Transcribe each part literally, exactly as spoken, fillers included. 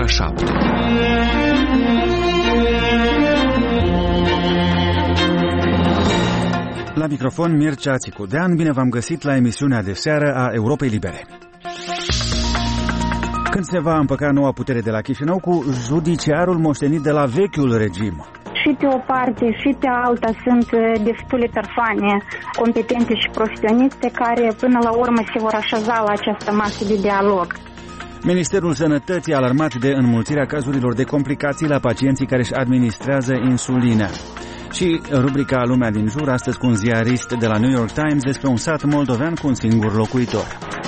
șapte. La microfon Mircea Țicudean, bine v-am găsit la emisiunea de seară a Europei Libere. Când se va împăca noua putere de la Chișinău cu judiciarul moștenit de la vechiul regim? Și pe o parte și pe alta sunt destule persoane competente și profesioniste care până la urmă se vor așeza la această masă de dialog. Ministerul Sănătății a alarmat de înmulțirea cazurilor de complicații la pacienții care își administrează insulină. Și rubrica Lumea din jur, astăzi cu un ziarist de la New York Times despre un sat moldovean cu un singur locuitor.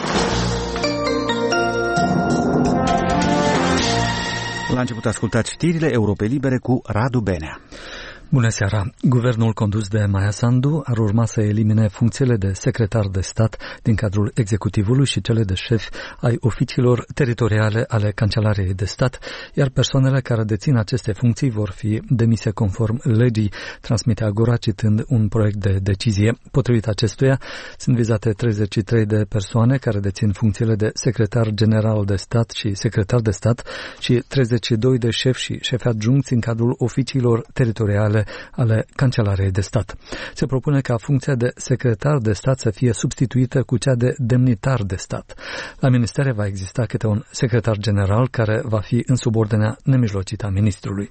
La început ascultați știrile Europei Libere cu Radu Benea. Bună seara! Guvernul condus de Maia Sandu ar urma să elimine funcțiile de secretar de stat din cadrul executivului și cele de șef ai oficiilor teritoriale ale Cancelariei de Stat, iar persoanele care dețin aceste funcții vor fi demise conform legii, transmite Agora citând un proiect de decizie. Potrivit acestuia, sunt vizate treizeci și trei de persoane care dețin funcțiile de secretar general de stat și secretar de stat și treizeci și doi de șefi și șefi adjuncți în cadrul oficiilor teritoriale ale Cancelariei de Stat. Se propune ca funcția de secretar de stat să fie substituită cu cea de demnitar de stat. La ministere va exista câte un secretar general care va fi în subordinea nemijlocită a ministrului.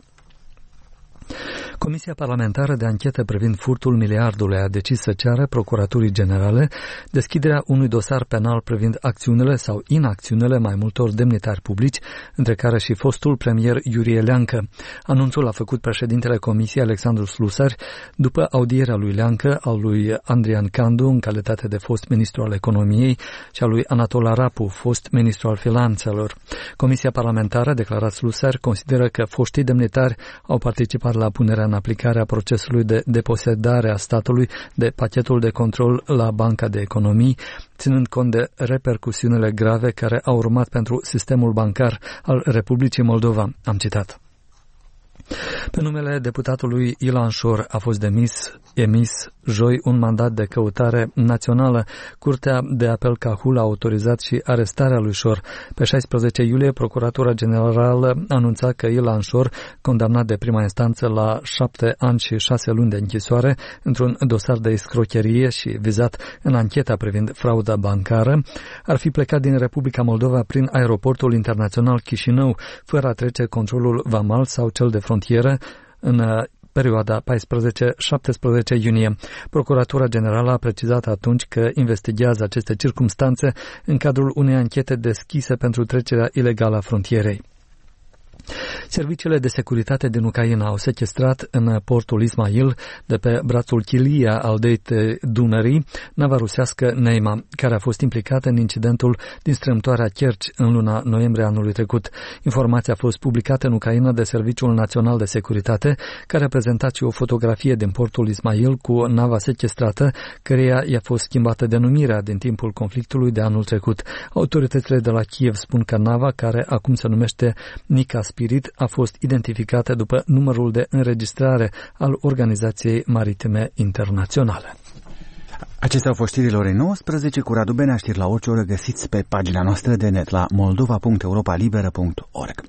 Comisia Parlamentară de Anchetă privind furtul miliardului a decis să ceară Procuraturii Generale deschiderea unui dosar penal privind acțiunile sau inacțiunile mai multor demnitari publici, între care și fostul premier Iurie Leancă. Anunțul a făcut președintele Comisiei Alexandru Slusar după audierea lui Leancă, al lui Andrian Candu în calitate de fost ministru al economiei și al lui Anatol Arapu, fost ministru al finanțelor. Comisia Parlamentară, a declarat Slusar, consideră că foștii demnitari au participat la punerea în aplicare a procesului de deposedare a statului de pachetul de control la Banca de Economii, ținând cont de repercusiunile grave care au urmat pentru sistemul bancar al Republicii Moldova. Am citat. Pe numele deputatului Ilan Șor a fost demis, emis joi un mandat de căutare națională. Curtea de apel Cahul a autorizat și arestarea lui Șor. Pe șaisprezece iulie, Procuratura Generală anunța că Ilan Șor, condamnat de prima instanță la șapte ani și șase luni de închisoare într-un dosar de escrocherie și vizat în ancheta privind frauda bancară, ar fi plecat din Republica Moldova prin aeroportul internațional Chișinău, fără a trece controlul vamal sau cel de frontieră în perioada paisprezece șaptesprezece iunie. Procuratura Generală a precizat atunci că investigează aceste circumstanțe în cadrul unei anchete deschise pentru trecerea ilegală a frontierei. Serviciile de securitate din Ucraina au sechestrat în portul Ismail, de pe brațul Chilia al Deitei Dunării, nava rusească Neima, care a fost implicată în incidentul din strâmtoarea Kerch în luna noiembrie anului trecut. Informația a fost publicată în Ucraina de Serviciul Național de Securitate, care a prezentat și o fotografie din portul Ismail cu nava sechestrată, căreia i-a fost schimbată denumirea din timpul conflictului de anul trecut. Autoritățile de la Kiev spun că nava, care acum se numește Nica Spirit, a fost identificată după numărul de înregistrare al Organizației Maritime Internaționale. Acestea au fost știrile orei nouăsprezece cu Radu Benea. Știri la orice oră găsiți pe pagina noastră de net la moldova punct europa liberă punct org.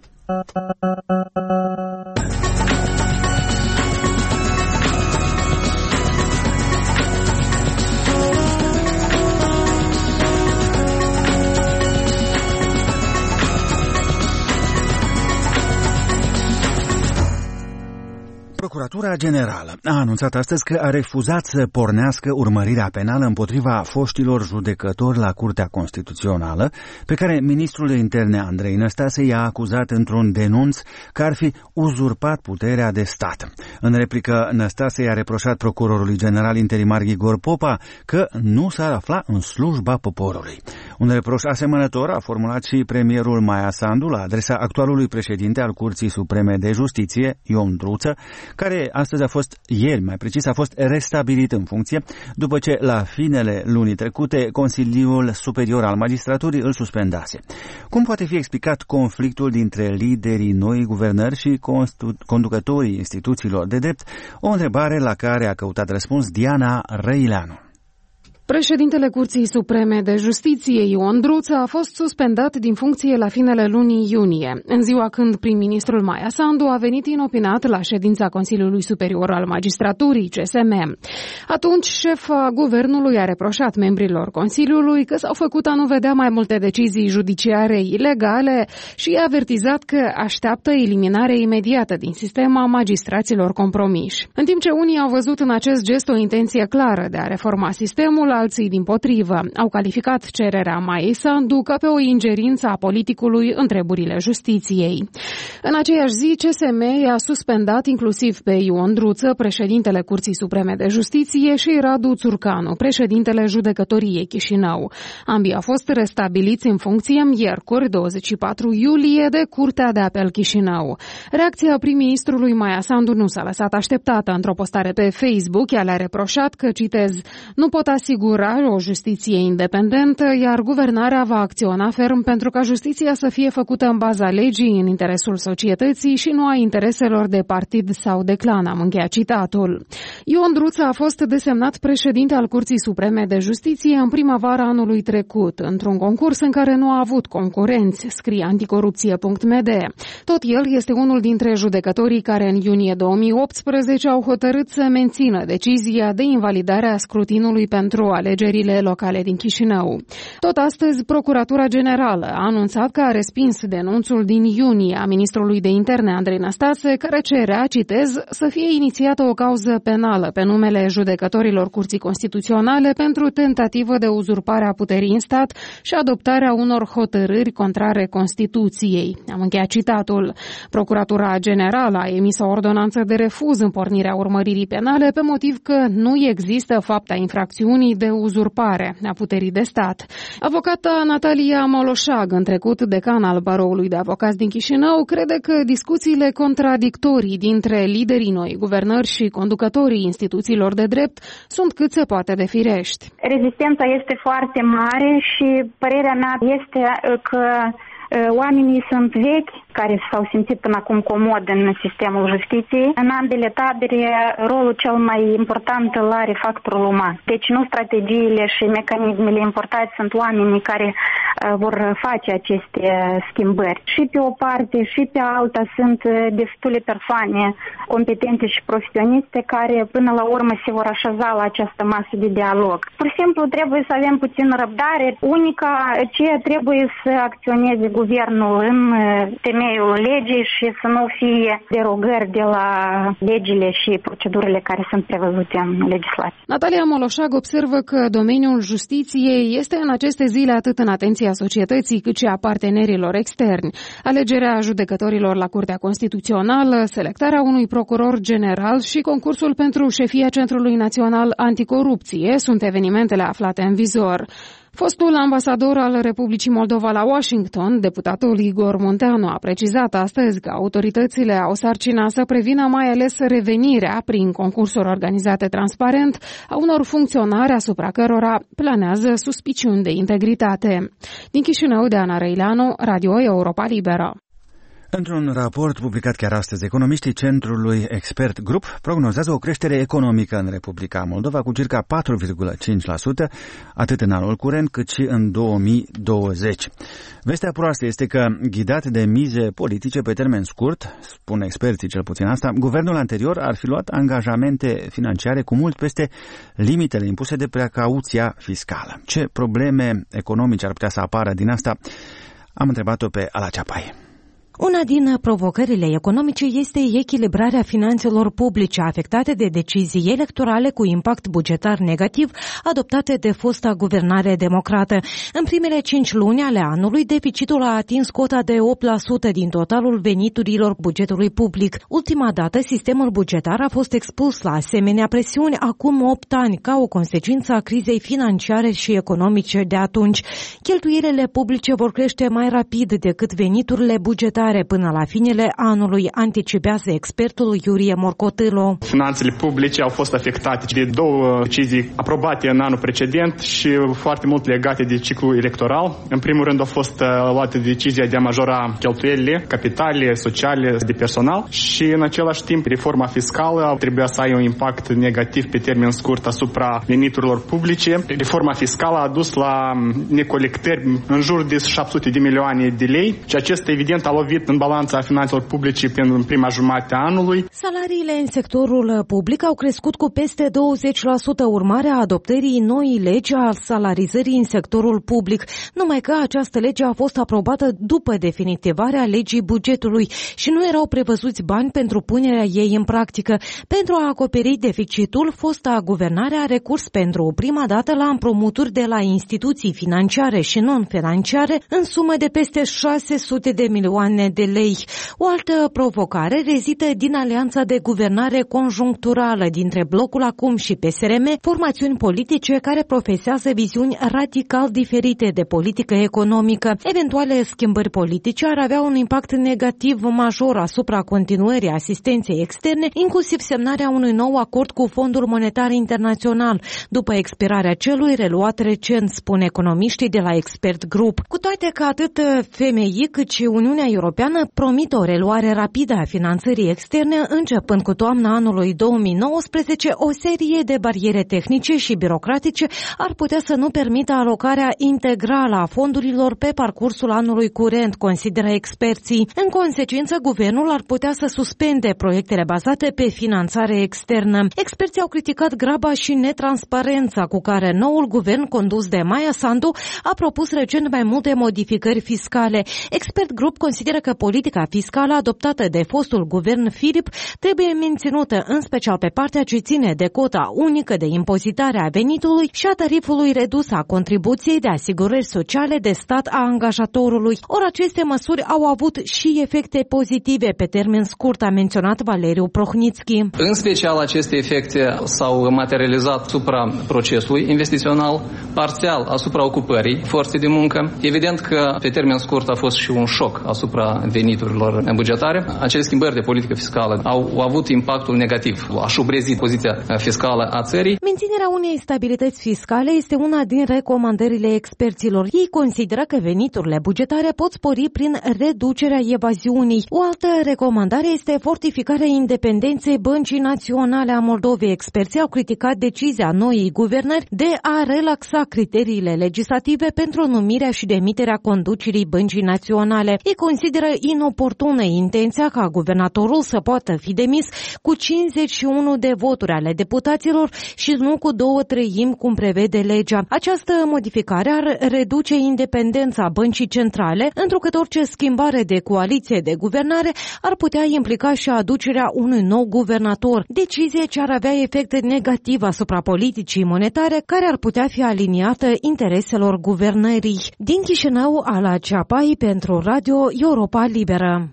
Procuratura Generală a anunțat astăzi că a refuzat să pornească urmărirea penală împotriva foștilor judecători la Curtea Constituțională, pe care ministrul de interne Andrei Năstase i-a acuzat într-un denunț că ar fi uzurpat puterea de stat. În replică, Năstase i-a reproșat procurorului general interimar Igor Popa că nu s-ar afla în slujba poporului. Un reproș asemănător a formulat și premierul Maia Sandu la adresa actualului președinte al Curții Supreme de Justiție, Ion Druță, care astăzi a fost, ieri mai precis, a fost restabilit în funcție, după ce la finele lunii trecute Consiliul Superior al Magistraturii îl suspendase. Cum poate fi explicat conflictul dintre liderii noii guvernări și conducătorii instituțiilor de drept? O întrebare la care a căutat răspuns Diana Răileanu. Președintele Curții Supreme de Justiție, Ion Druță, a fost suspendat din funcție la finele lunii iunie, în ziua când prim-ministrul Maia Sandu a venit inopinat la ședința Consiliului Superior al Magistraturii, C S M. Atunci, șefa guvernului a reproșat membrilor Consiliului că s-au făcut a nu vedea mai multe decizii judiciare ilegale și a avertizat că așteaptă eliminarea imediată din sistem a magistraților compromiși. În timp ce unii au văzut în acest gest o intenție clară de a reforma sistemul, alții dimpotrivă au calificat cererea Maiei Sandu ca pe o ingerință a politicului în treburile justiției. În aceeași zi, C S M i-a suspendat inclusiv pe Ion Druță, președintele Curții Supreme de Justiție, și Radu Țurcanu, președintele Judecătoriei Chișinău. Ambii au fost restabiliți în funcție miercuri, douăzeci și patru iulie, de Curtea de Apel Chișinău. Reacția prim-ministrului Maia Sandu nu s-a lăsat așteptată. Într-o postare pe Facebook, ea le-a reproșat că, citez, nu pot asigura o justiție independentă, iar guvernarea va acționa ferm pentru ca justiția să fie făcută în baza legii, în interesul societății și nu a intereselor de partid sau de clan, am încheiat citatul. Ion Druță a fost desemnat președinte al Curții Supreme de Justiție în primăvara anului trecut, într-un concurs în care nu a avut concurenți, scrie anticorupție punct m d. Tot el este unul dintre judecătorii care în iunie două mii optsprezece au hotărât să mențină decizia de invalidare a scrutinului pentru alegerile locale din Chișinău. Tot astăzi, Procuratura Generală a anunțat că a respins denunțul din iunie a ministrului de interne Andrei Năstase, care cerea, citez, să fie inițiată o cauză penală pe numele judecătorilor Curții Constituționale pentru tentativă de uzurpare a puterii în stat și adoptarea unor hotărâri contrare Constituției. Am încheiat citatul. Procuratura Generală a emis o ordonanță de refuz în pornirea urmăririi penale pe motiv că nu există fapta infracțiunii de uzurpare a puterii de stat. Avocata Natalia Moloșag, în trecut decan al Baroului de Avocați din Chișinău, crede că discuțiile contradictorii dintre liderii noi guvernări și conducătorii instituțiilor de drept sunt cât se poate de firești. Rezistența este foarte mare și părerea mea este că oamenii sunt vechi, care s-au simțit până acum comod în sistemul justiției. În ambele tabere, rolul cel mai important îl are factorul uman. Deci nu strategiile și mecanismele importante, sunt oamenii care uh, vor face aceste schimbări. Și pe o parte și pe alta sunt destule persoane competente și profesioniste care până la urmă se vor așeza la această masă de dialog. Pur și simplu trebuie să avem puțin răbdare. Unica ce trebuie să acționeze guvernul în temeiul legii și să nu fie derogări de la legile și procedurile care sunt prevăzute în legislație. Natalia Moloșag observă că domeniul justiției este în aceste zile atât în atenția societății cât și a partenerilor externi. Alegerea judecătorilor la Curtea Constituțională, selectarea unui procuror general și concursul pentru șefia Centrului Național Anticorupție sunt evenimentele aflate în vizor. Fostul ambasador al Republicii Moldova la Washington, deputatul Igor Munteanu, a precizat astăzi că autoritățile au sarcina să prevină mai ales revenirea prin concursuri organizate transparent a unor funcționari asupra cărora planează suspiciuni de integritate. Din Chișinău, de Ana Răileanu, Radio Europa Liberă. Într-un raport publicat chiar astăzi, economiștii Centrului Expert Group prognozează o creștere economică în Republica Moldova cu circa patru virgulă cinci la sută, atât în anul curent cât și în două mii douăzeci. Vestea proastă este că, ghidat de mize politice pe termen scurt, spun experții cel puțin asta, guvernul anterior ar fi luat angajamente financiare cu mult peste limitele impuse de precauția fiscală. Ce probleme economice ar putea să apară din asta? Am întrebat-o pe Ala Ceapai. Una din provocările economice este echilibrarea finanțelor publice afectate de decizii electorale cu impact bugetar negativ adoptate de fosta guvernare democrată. În primele cinci luni ale anului, deficitul a atins cota de opt la sută din totalul veniturilor bugetului public. Ultima dată, sistemul bugetar a fost expus la asemenea presiuni acum opt ani, ca o consecință a crizei financiare și economice de atunci. Cheltuielile publice vor crește mai rapid decât veniturile bugetare bugetare până la finele anului, anticipează expertul Iurie Morcotâlu. Finanțele publice au fost afectate de două decizii aprobate în anul precedent și foarte mult legate de ciclul electoral. În primul rând a fost luată decizia de a majora cheltuielile capitale, sociale, de personal și în același timp reforma fiscală trebuia să aibă un impact negativ pe termen scurt asupra veniturilor publice. Reforma fiscală a dus la necolectări în jur de șapte sute de milioane de lei și acesta evident a lovit în balanța finanțelor publice în prima jumătate a anului. Salariile în sectorul public au crescut cu peste douăzeci la sută urmare a adoptării noii legi a salarizării în sectorul public, numai că această lege a fost aprobată după definitivarea legii bugetului și nu erau prevăzuți bani pentru punerea ei în practică. Pentru a acoperi deficitul, fosta guvernare a recurs pentru prima dată la împrumuturi de la instituții financiare și non-financiare în sumă de peste șase sute de milioane de lei. O altă provocare rezidă din alianța de guvernare conjuncturală dintre Blocul Acum și P S R M, formațiuni politice care profesează viziuni radical diferite de politică economică. Eventuale schimbări politice ar avea un impact negativ major asupra continuării asistenței externe, inclusiv semnarea unui nou acord cu Fondul Monetar Internațional, după expirarea celui reluat recent, spun economiștii de la Expert Group. Cu toate că atât F M I cât și Uniunea Europeană promit o reluare rapidă a finanțării externe, începând cu toamna anului două mii nouăsprezece, o serie de bariere tehnice și birocratice ar putea să nu permită alocarea integrală a fondurilor pe parcursul anului curent, consideră experții. În consecință, guvernul ar putea să suspende proiectele bazate pe finanțare externă. Experții au criticat graba și netransparența cu care noul guvern condus de Maia Sandu a propus recent mai multe modificări fiscale. Expert Group consideră că politica fiscală adoptată de fostul guvern Filip trebuie menținută, în special pe partea ce ține de cota unică de impozitare a venitului și a tarifului redus a contribuției de asigurări sociale de stat a angajatorului. Ori aceste măsuri au avut și efecte pozitive pe termen scurt, a menționat Valeriu Prohnitski. În special, aceste efecte s-au materializat asupra procesului investițional, parțial asupra ocupării forței de muncă. Evident că pe termen scurt a fost și un șoc asupra veniturilor bugetare. Acele schimbări de politică fiscală au avut impactul negativ, a șubrezit poziția fiscală a țării. Menținerea unei stabilități fiscale este una din recomandările experților. Ei consideră că veniturile bugetare pot spori prin reducerea evaziunii. O altă recomandare este fortificarea independenței Băncii Naționale a Moldovei. Experții au criticat decizia noii guvernări de a relaxa criteriile legislative pentru numirea și demiterea conducerii Băncii Naționale. Ei consideră inoportună intenția ca guvernatorul să poată fi demis cu cincizeci și unu de voturi ale deputaților și nu cu două treimi cum prevede legea. Această modificare ar reduce independența Băncii Centrale, întrucât orice schimbare de coaliție de guvernare ar putea implica și aducerea unui nou guvernator, decizie ce ar avea efecte negative asupra politicii monetare, care ar putea fi aliniată intereselor guvernării. Din Chișinău, Ala Ceapai pentru Radio Europa Liberă.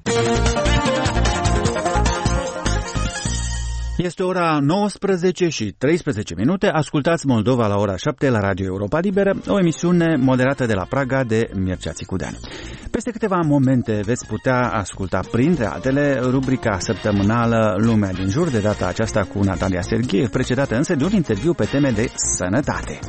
Este ora nouăsprezece și treisprezece minute. Ascultați Moldova la ora șapte la Radio Europa Liberă, o emisiune moderată de la Praga de Mircea Țicudean. Peste câteva momente veți putea asculta, printre altele, rubrica săptămânală Lumea din jur, de data aceasta cu Natalia Serghiev, precedată însă de un interviu pe teme de sănătate.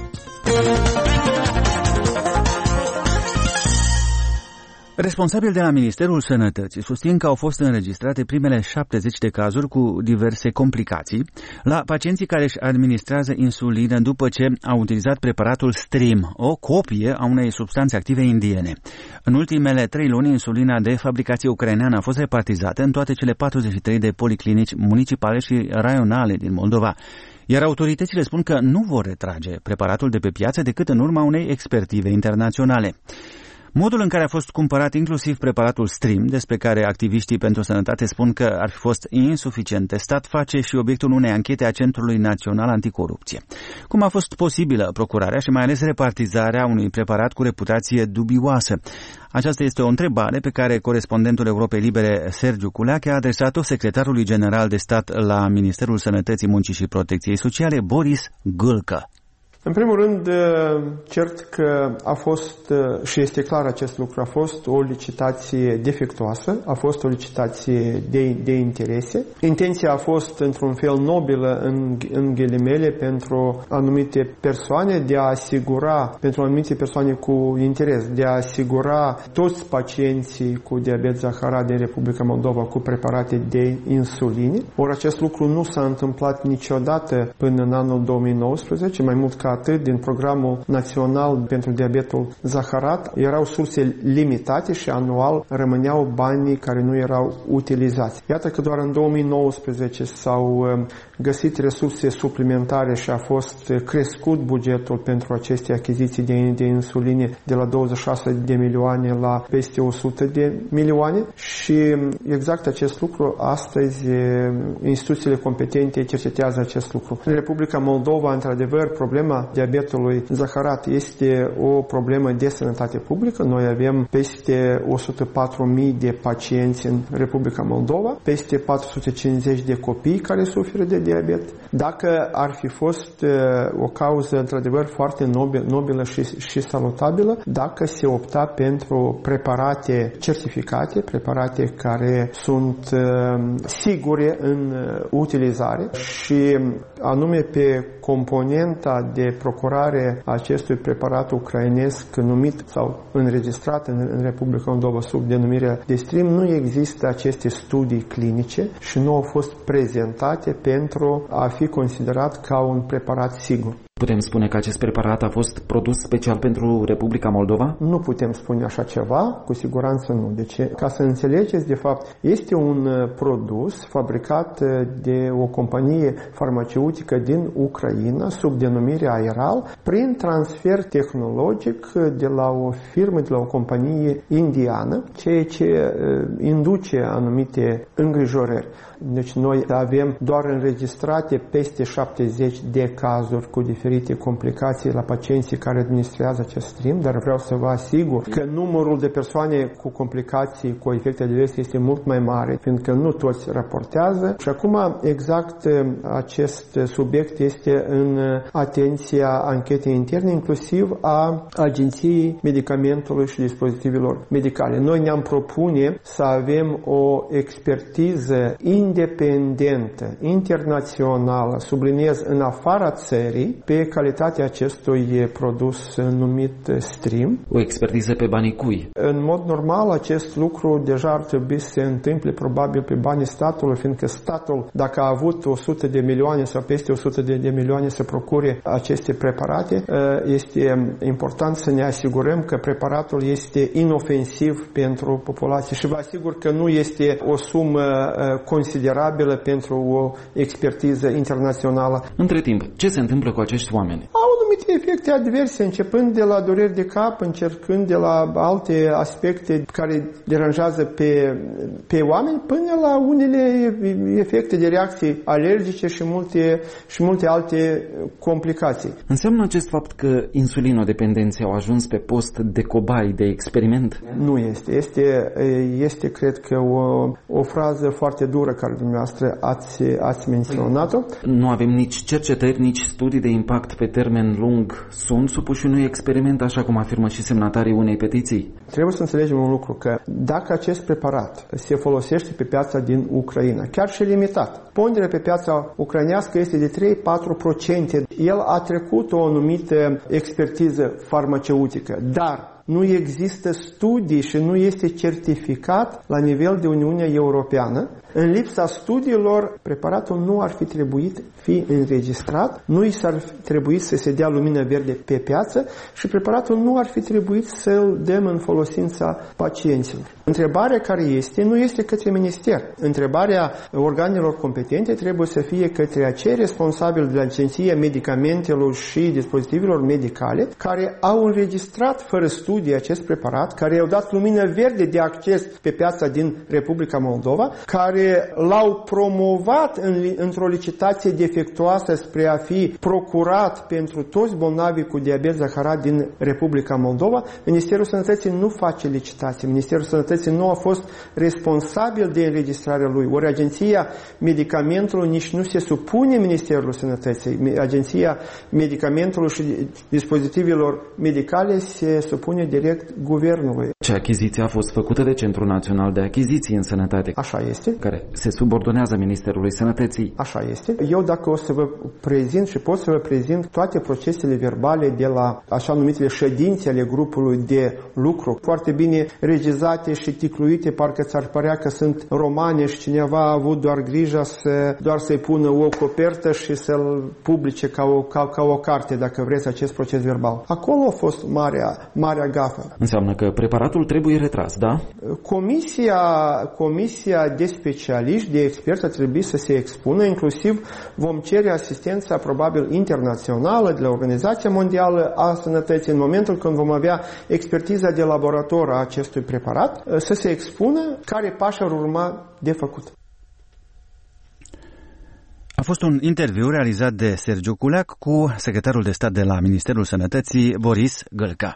Responsabili de la Ministerul Sănătății susțin că au fost înregistrate primele șaptezeci de cazuri cu diverse complicații la pacienții care își administrează insulină după ce au utilizat preparatul Stream, o copie a unei substanțe active indiene. În ultimele trei luni, insulina de fabricație ucraineană a fost repartizată în toate cele patruzeci și trei de policlinici municipale și raionale din Moldova, iar autoritățile spun că nu vor retrage preparatul de pe piață decât în urma unei expertive internaționale. Modul în care a fost cumpărat inclusiv preparatul Stream, despre care activiștii pentru sănătate spun că ar fi fost insuficient testat, face și obiectul unei anchete a Centrului Național Anticorupție. Cum a fost posibilă procurarea și mai ales repartizarea unui preparat cu reputație dubioasă? Aceasta este o întrebare pe care corespondentul Europei Libere, Sergiu Culeache, a adresat-o secretarului general de stat la Ministerul Sănătății, Muncii și Protecției Sociale, Boris Gâlcă. În primul rând, cert că a fost, și este clar acest lucru, a fost o licitație defectuoasă, a fost o licitație de, de interese. Intenția a fost într-un fel nobilă, în, în ghilimele, pentru anumite persoane, de a asigura, pentru anumite persoane cu interes, de a asigura toți pacienții cu diabet zaharat din Republica Moldova cu preparate de insuline. Ori acest lucru nu s-a întâmplat niciodată până în anul două mii nouăsprezece, mai mult ca atât, din programul național pentru diabetul zaharat erau surse limitate și anual rămâneau banii care nu erau utilizați. Iată că doar în două mii nouăsprezece s-au găsit resurse suplimentare și a fost crescut bugetul pentru aceste achiziții de, de insuline de la douăzeci și șase de milioane la peste o sută de milioane și exact acest lucru astăzi instituțiile competente cercetează acest lucru. În Republica Moldova, într-adevăr, problema diabetului zaharat este o problemă de sănătate publică. Noi avem peste o sută patru mii de pacienți în Republica Moldova, peste patru sute cincizeci de copii care suferă de diabet. Dacă ar fi fost o cauză, într-adevăr, foarte nobil, nobilă și, și salutabilă, dacă se opta pentru preparate certificate, preparate care sunt sigure în utilizare și anume pe componenta de procurare a acestui preparat ucrainesc numit sau înregistrat în, în Republica Moldova sub denumirea de Stream, nu există aceste studii clinice și nu au fost prezentate pentru a fi considerat ca un preparat sigur. Putem spune că acest preparat a fost produs special pentru Republica Moldova? Nu putem spune așa ceva, cu siguranță nu. Deci, ca să înțelegeți, de fapt, este un produs fabricat de o companie farmaceutică din Ucraina, sub denumirea Airal, prin transfer tehnologic de la o firmă, de la o companie indiană, ceea ce induce anumite îngrijorări. Deci noi avem doar înregistrate peste șaptezeci de cazuri cu diferite complicații la pacienții care administrează acest stream, dar vreau să vă asigur că numărul de persoane cu complicații, cu efecte adverse este mult mai mare, fiindcă nu toți raportează. Și acum exact acest subiect este în atenția anchetei interne, inclusiv a Agenției Medicamentului și Dispozitivelor Medicale. Noi ne-am propune să avem o expertiză independentă, internațională, subliniez, în afara țării, pe calitatea acestui produs numit Stream. O expertiză pe banii cui? În mod normal, acest lucru deja ar trebui să se întâmple probabil pe banii statului, fiindcă statul, dacă a avut o sută de milioane sau peste o sută de milioane să procure aceste preparate, este important să ne asigurăm că preparatul este inofensiv pentru populație și vă asigur că nu este o sumă considerabilă pentru o expertiză internațională. Între timp, ce se întâmplă cu acești oameni? Au anumite efecte adverse, începând de la dureri de cap, încercând de la alte aspecte care deranjează pe, pe oameni, până la unele efecte de reacții alergice și multe, și multe alte complicații. Înseamnă acest fapt că insulinodependenții au ajuns pe post de cobai, de experiment? Nu este. Este, este cred că, o, o frază foarte dură care dumneavoastră ați, ați menționat-o. Nu avem nici cercetări, nici studii de impact pe termen lung. Sunt supuși unui experiment, așa cum afirmă și semnatarii unei petiții? Trebuie să înțelegem un lucru, că dacă acest preparat se folosește pe piața din Ucraina, chiar și limitat, ponderea pe piața ucrainească este de trei-patru la sută. El a trecut o anumită expertiză farmaceutică, dar nu există studii și nu este certificat la nivel de Uniunea Europeană. În lipsa studiilor, preparatul nu ar fi trebuit fi înregistrat, nu i s-ar trebui să se dea lumină verde pe piață și preparatul nu ar fi trebuit să-l dăm în folosința pacienților. Întrebarea care este, nu este către minister. Întrebarea organelor competente trebuie să fie către acei responsabili de la Agenția Medicamentelor și Dispozitivelor Medicale care au înregistrat fără studii studii acest preparat, care i-au dat lumină verde de acces pe piața din Republica Moldova, care l-au promovat în, într-o licitație defectuoasă spre a fi procurat pentru toți bolnavii cu diabet zaharat din Republica Moldova. Ministerul Sănătății nu face licitație. Ministerul Sănătății nu a fost responsabil de înregistrarea lui. Ori Agenția Medicamentului nici nu se supune Ministerul Sănătății. Agenția Medicamentului și dispozitivelor medicale se supune direct guvernului. Ce achiziție a fost făcută de Centrul Național de Achiziții în Sănătate? Așa este. Care se subordonează Ministerului Sănătății. Așa este. Eu dacă o să vă prezint și pot să vă prezint toate procesele verbale de la așa numitele ședințe ale grupului de lucru, foarte bine regizate și ticluite, parcă ți-ar părea că sunt romane și cineva a avut doar grija să, doar să-i pună o copertă și să-l publice ca o, ca, ca o carte, dacă vreți, acest proces verbal. Acolo a fost marea, marea gafă. Înseamnă că preparatul trebuie retras, da? Comisia, comisia de specialiști, de experți a trebuit să se expună, inclusiv vom cere asistența probabil internațională de la Organizația Mondială a Sănătății în momentul când vom avea expertiza de laborator a acestui preparat, să se expună care pași ar urma de făcut. A fost un interviu realizat de Sergiu Culeac cu secretarul de stat de la Ministerul Sănătății, Boris Gălca.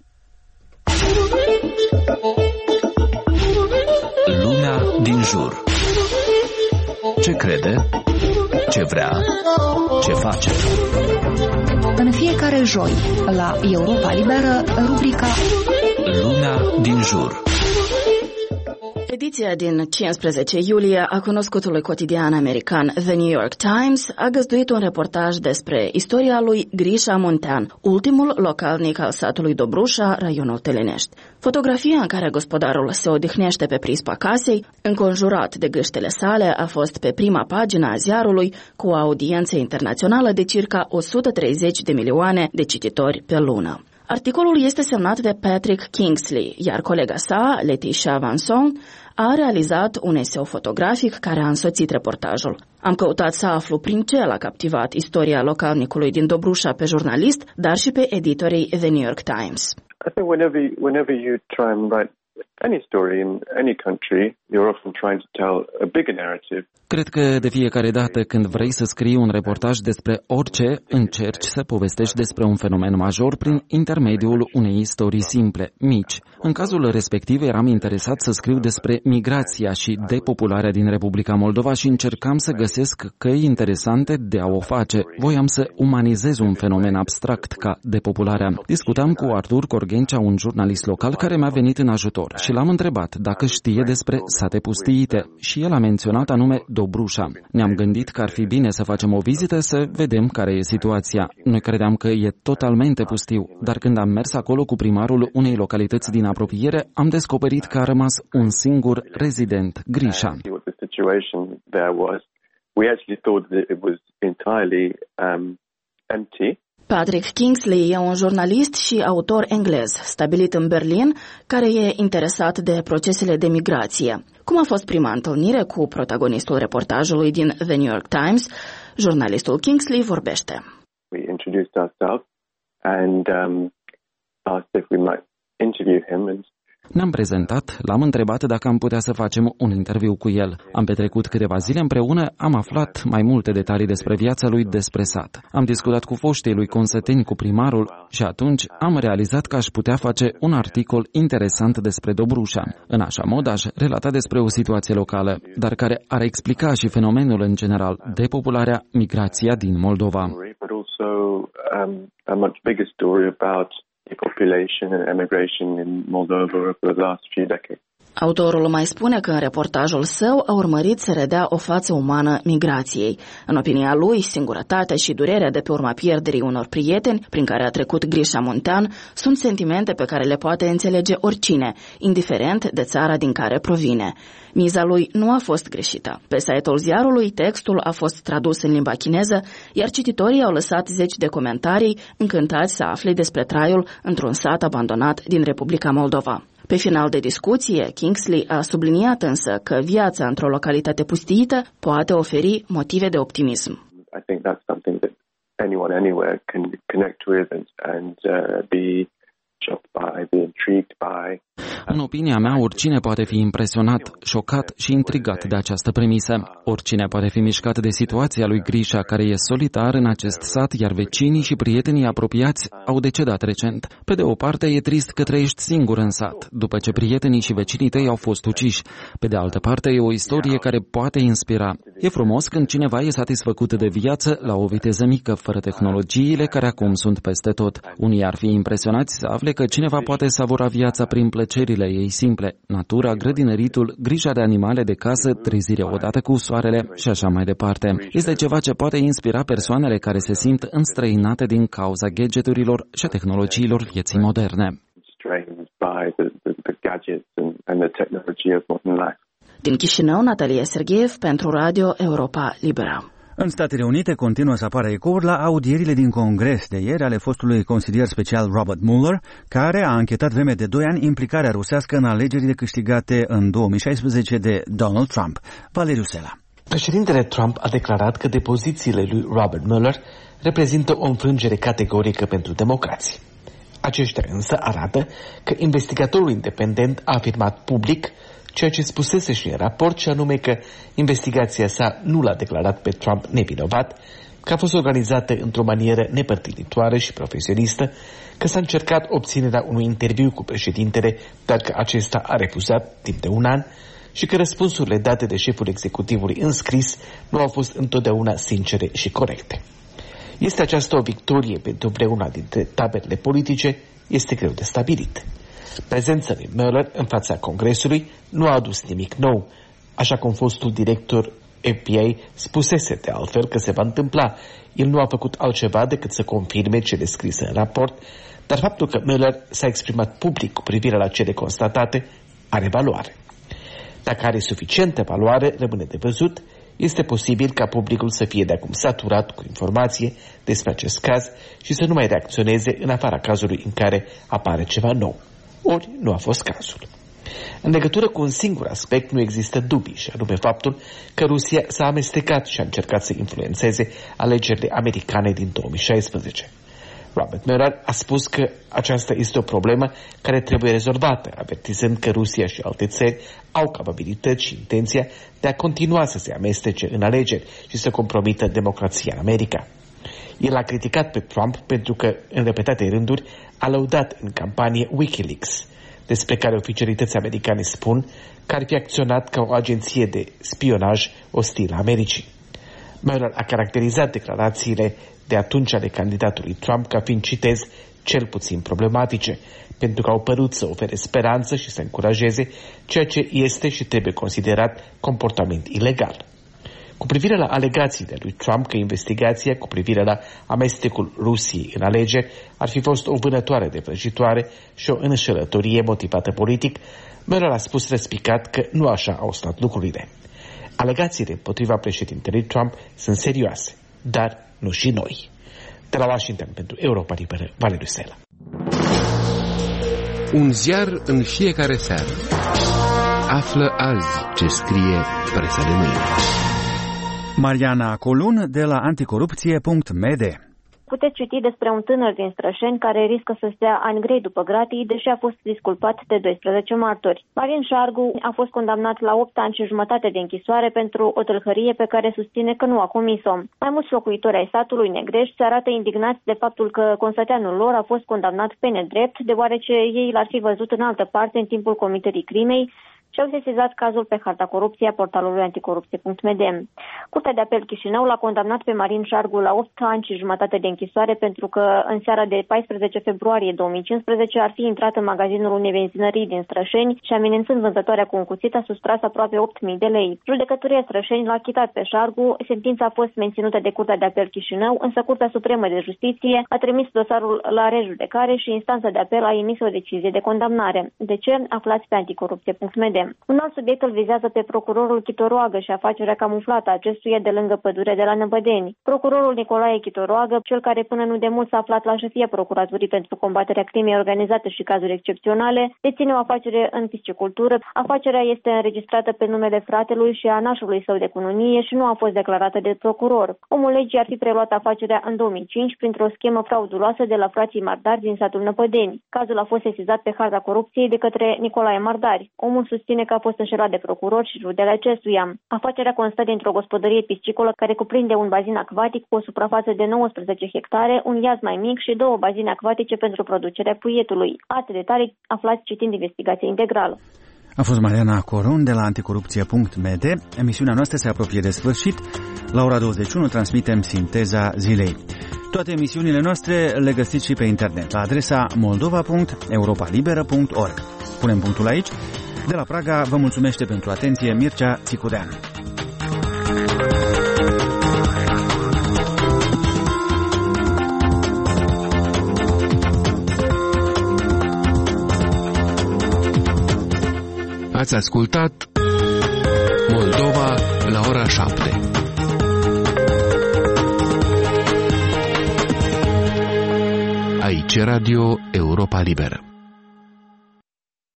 Lumea din jur. Ce crede? Ce vrea? Ce face? În fiecare joi, la Europa Liberă, rubrica Lumea din jur. Ediția din cincisprezece iulie a cunoscutului cotidian american The New York Times a găzduit un reportaj despre istoria lui Grisha Muntean, ultimul localnic al satului Dobrușa, raionul Telenești. Fotografia în care gospodarul se odihnește pe prispa casei, înconjurat de gâștele sale, a fost pe prima pagină a ziarului cu o audiență internațională de circa o sută treizeci de milioane de cititori pe lună. Articolul este semnat de Patrick Kingsley, iar colega sa, Letitia Vanson, a realizat un eseu fotografic care a însoțit reportajul. Am căutat să aflu prin ce l-a captivat istoria localnicului din Dobrușa pe jurnalist, dar și pe editorii The New York Times. I think whenever whenever you try and write any story in any country, you're often trying to tell a bigger narrative. Cred că de fiecare dată când vrei să scrii un reportaj despre orice, încerci să povestești despre un fenomen major prin intermediul unei istorii simple, mici. În cazul respectiv eram interesat să scriu despre migrația și depopularea din Republica Moldova și încercam să găsesc căi interesante de a o face. Voiam să umanizez un fenomen abstract ca depopularea. Discutam cu Artur Corghencea, un jurnalist local care mi-a venit în ajutor și l-am întrebat dacă știe despre sate pustiite și el a menționat anume Dobrușa. Ne-am gândit că ar fi bine să facem o vizită să vedem care e situația. Noi credeam că e totalmente pustiu, dar când am mers acolo cu primarul unei localități din apropiere, am descoperit că a rămas un singur rezident, Grisha. Patrick Kingsley e un jurnalist și autor englez, stabilit în Berlin, care e interesat de procesele de migrație. Cum a fost prima întâlnire cu protagonistul reportajului din The New York Times, jurnalistul Kingsley vorbește. We introduced ourselves and um, asked if we might interview him and Ne-am prezentat, l-am întrebat dacă am putea să facem un interviu cu el. Am petrecut câteva zile împreună, am aflat mai multe detalii despre viața lui, despre sat. Am discutat cu foștii lui consăteni, cu primarul și atunci am realizat că aș putea face un articol interesant despre Dobrușa. În așa mod aș relata despre o situație locală, dar care ar explica și fenomenul în general, depopularea, migrația din Moldova. Population and emigration in Moldova over the last few decades. Autorul mai spune că în reportajul său a urmărit să redea o față umană migrației. În opinia lui, singurătatea și durerea de pe urma pierderii unor prieteni prin care a trecut Grisha Muntean sunt sentimente pe care le poate înțelege oricine, indiferent de țara din care provine. Miza lui nu a fost greșită. Pe site-ul ziarului, textul a fost tradus în limba chineză, iar cititorii au lăsat zeci de comentarii încântați să afle despre traiul într-un sat abandonat din Republica Moldova. Pe final de discuție, Kingsley a subliniat însă că viața într-o localitate pustiită poate oferi motive de optimism. I think that's something that anyone anywhere can connect with and, and uh, be shocked by, be intrigued by. În opinia mea, oricine poate fi impresionat, șocat și intrigat de această premisă. Oricine poate fi mișcat de situația lui Grisha, care e solitar în acest sat, iar vecinii și prietenii apropiați au decedat recent. Pe de o parte, e trist că trăiești singur în sat, după ce prietenii și vecinii tăi au fost uciși. Pe de altă parte, e o istorie care poate inspira. E frumos când cineva e satisfăcut de viață la o viteză mică, fără tehnologiile care acum sunt peste tot. Unii ar fi impresionați să afle că cineva poate savura viața prin plăcerile ei simple, natura, grădinăritul, grija de animale de casă, trezirea odată cu soarele și așa mai departe. Este ceva ce poate inspira persoanele care se simt înstrăinate din cauza gadgeturilor și a tehnologiilor vieții moderne. Din Chișinău, Natalia Sergeev pentru Radio Europa Liberă. În Statele Unite continuă să apară ecouri la audierile din Congres de ieri ale fostului consilier special Robert Mueller, care a anchetat vreme de doi ani implicarea rusească în alegerile câștigate în două mii șaisprezece de Donald Trump. Valeriu Sela. Președintele Trump a declarat că depozițiile lui Robert Mueller reprezintă o înfrângere categorică pentru democrații. Aceștia însă arată că investigatorul independent a afirmat public ceea ce spusese și în raport, și anume că investigația sa nu l-a declarat pe Trump nevinovat, că a fost organizată într-o manieră nepărtinitoare și profesionistă, că s-a încercat obținerea unui interviu cu președintele, dar că acesta a refuzat timp de un an, și că răspunsurile date de șeful executivului în scris nu au fost întotdeauna sincere și corecte. Este aceasta o victorie pentru vreuna dintre taberele politice? Este greu de stabilit. Prezența lui Mueller în fața Congresului nu a adus nimic nou, așa cum fostul director F B I spusese de altfel că se va întâmpla. El nu a făcut altceva decât să confirme cele scrise în raport, dar faptul că Mueller s-a exprimat public cu privire la cele constatate are valoare. Dacă are suficientă valoare, rămâne de văzut. Este posibil ca publicul să fie de acum saturat cu informație despre acest caz și să nu mai reacționeze în afara cazului în care apare ceva nou. Ori nu a fost cazul. În legătură cu un singur aspect nu există dubii, și anume faptul că Rusia s-a amestecat și a încercat să influențeze alegerile americane din două mii șaisprezece. Robert Mueller a spus că aceasta este o problemă care trebuie rezolvată, avertizând că Rusia și alte țări au capabilități și intenția de a continua să se amestece în alegeri și să compromită democrația în America. El a criticat pe Trump pentru că, în repetate rânduri, a lăudat în campanie Wikileaks, despre care oficialități americane spun că ar fi acționat ca o agenție de spionaj ostilă Americii. Mueller a caracterizat declarațiile de atunci ale candidatului Trump ca fiind, citez, cel puțin problematice, pentru că au părut să ofere speranță și să încurajeze ceea ce este și trebuie considerat comportament ilegal. Cu privire la alegațiile lui Trump că investigația cu privire la amestecul Rusiei în alegeri ar fi fost o vânătoare de vrăjitoare și o înșelătorie motivată politic, Mueller a spus răspicat că nu așa au stat lucrurile. Alegațiile împotriva președintelui Trump sunt serioase, dar nu și noi. De la Washington pentru Europa Liberă, Valeriu Sela. Un ziar în fiecare seară. Află azi ce scrie presa de mâine. Mariana Colun de la anticorupție punct m d. Puteți citi despre un tânăr din Strășeni care riscă să stea ani grei după gratii, deși a fost disculpat de doisprezece martori. Marin Șargu a fost condamnat la opt ani și jumătate de închisoare pentru o tâlhărie pe care susține că nu a comis-o. Mai mulți locuitori ai satului Negrești se arată indignați de faptul că constateanul lor a fost condamnat pe nedrept, deoarece ei l-ar fi văzut în altă parte în timpul comiterii crimei și au sesizat cazul pe harta corupției a portalului anticorupție punct m d. Curtea de apel Chișinău l-a condamnat pe Marin Șargu la opt ani și jumătate de închisoare pentru că în seara de paisprezece februarie două mii cincisprezece ar fi intrat în magazinul unei benzinării din Strășeni și, amenințând vânzătoarea cu un cuțit, a sustras aproape opt mii de lei. Judecătoria Strășeni l-a achitat pe Șargu, sentința a fost menținută de Curtea de apel Chișinău, însă Curtea Supremă de Justiție a trimis dosarul la rejudecare și instanța de apel a emis o decizie de condamnare. De ce? Aflați pe anticorupție punct m d. civile. Un alt subiect îl vizează pe procurorul Chitoroagă și afacerea camuflată a acestuia de lângă pădure de la Năbădeni. Procurorul Nicolae Chitoroagă, cel care până nu demult s-a aflat la șefia Procuraturii pentru combaterea crimei organizate și cazuri excepționale, deține o afacere în piscicultură. Afacerea este înregistrată pe numele fratelui și a nașului său de cununie și nu a fost declarată de procuror. Omul legii ar fi preluat afacerea în două mii cinci printr-o schemă frauduloasă de la frații Mardari din satul Năpădeni. Cazul a fost sesizat pe harta corupției de către Nicolae Mardari. Omul susține că a fost înșelat de procuror și rudele acestuia. Afacerea constă dintr-o gospodărie piscicolă care cuprinde un bazin acvatic cu o suprafață de nouăsprezece hectare, un iaz mai mic și două bazine acvatice pentru producerea puietului. Alte detalii aflați citind investigația integrală. A fost Mariana Coron de la anticorupție punct m d. Emisiunea noastră se apropie de sfârșit. La ora douăzeci și unu transmitem Sinteza zilei. Toate emisiunile noastre le găsiți și pe internet la adresa moldova punct europa liberă punct org. Punem punctul aici. De la Praga vă mulțumește pentru atenție Mircea Țicudean. Ați ascultat Moldova la ora șapte. Aici Radio Europa Liberă.